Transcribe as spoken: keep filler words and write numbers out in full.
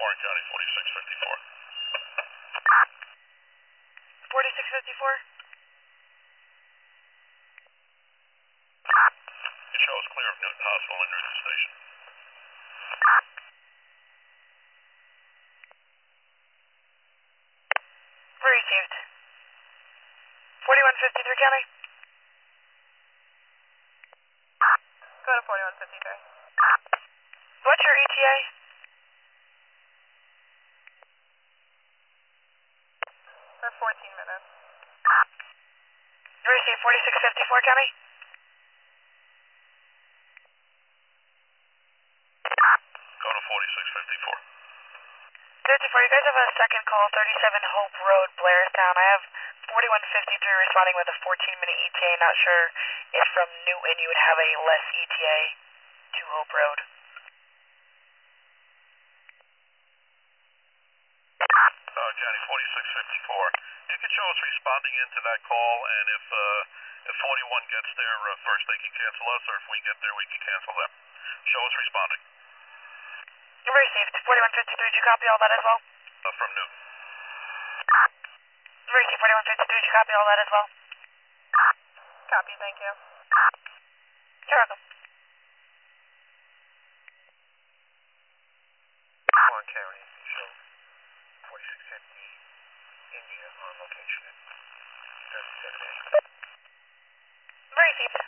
Warren County, forty-six fifty-four. forty-six fifty-four? It shows clear of Newton Hospital and Newton Station. Received. forty-one fifty-three, County? Go to forty-one fifty-three. What's your E T A? For fourteen minutes. Received. forty-six fifty-four, County? Go to forty-six fifty-four. fifty-four, you guys have a second call, thirty-seven Hope Road, Blairstown. I have forty-one fifty-three responding with a fourteen minute E T A. Not sure if from Newton you would have a less E T A to Hope Road. Uh, County, forty-six fifty-four. You can show us responding into that call, and if uh, if forty-one gets there uh, first, they can cancel us, or if we get there, we can cancel them. Show us responding. Received. forty-one fifty-three, did you copy all that as well? Uh, from Newton. Received. forty-one fifty-three, did you copy all that as well? Copy, thank you. You're welcome. Warren County, show forty-six fifty, India on location at thirty-seven A. Received.